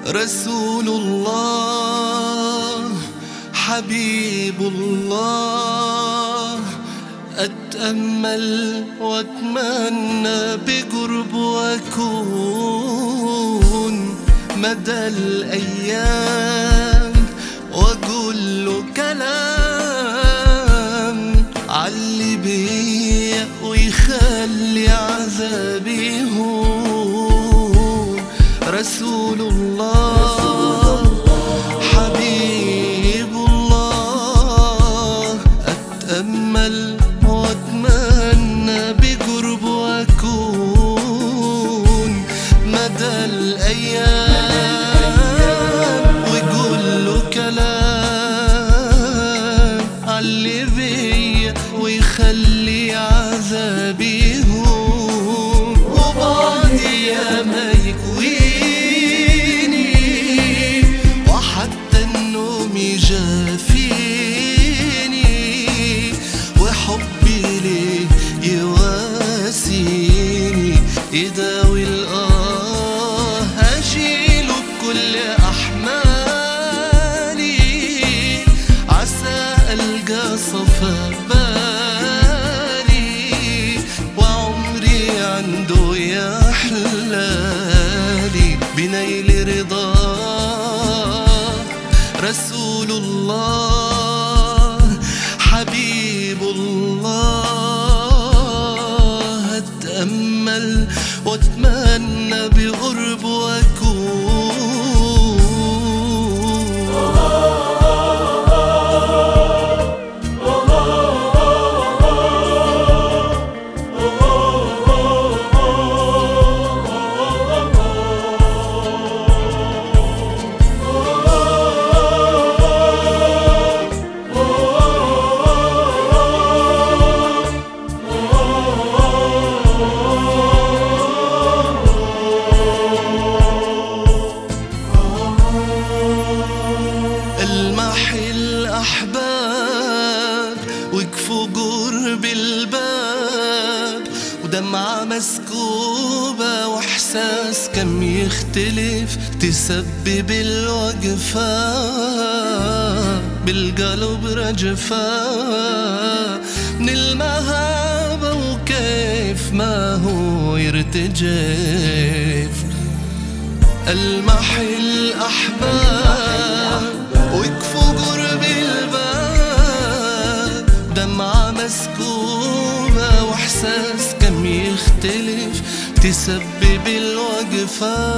رسول الله حبيب الله، أتأمل وأتمنى بقرب وأكون مدى الأيام، وأقول له كلام علي بيا ويخلي عذابي يهون. رسول الله حبيب الله، أتأمل وأتمنى بقرب وأكون مدى الأيام، ويقول له كلام علي بيا ويخلي عذابي يهون. وبعدي يا ما يكويني وحتى النوم يجافيني، وحبي ليه يواسيني، يداوي أشيله بكل أحمالي، عسى ألقى صفا بالي، وعمري عنده يا حلالي بنيل رضاه. رسول الله حبيب الله، أتأمل وأتمنى بقرب وأكون. المحي الأحباب وقفوا قرب الباب، ودمعة مسكوبة وإحساس كم يختلف، تسبب الوقفة بالقلب رجفة من المهابة، وكيف ما هو يرتجف. المحي الأحباب وقفوا قرب الباب، دمعة مسكوبة وإحساس كم يختلف، تسبب الوقفة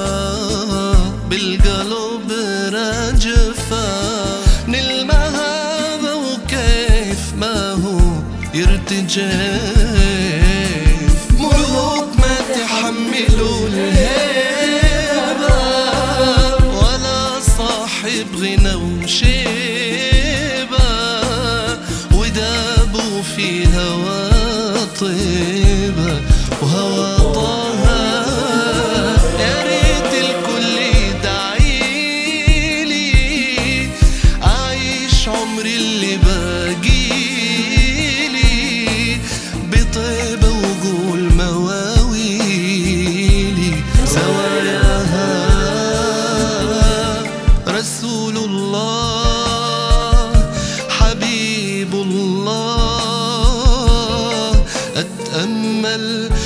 بالقلب رجفة من المهابة، وكيف ما هو يرتجف. ملوك ما تحملوا الهيبة، ولا صاحب غنى وشيبة، ودابوا في هوى طيبة وهوى طه. يا ريت الكل يدعيلي أعيش عمري اللي باقيلي بطيبة، وقول مواويلي سواياها. رسول الله حبيب الله، أتأمل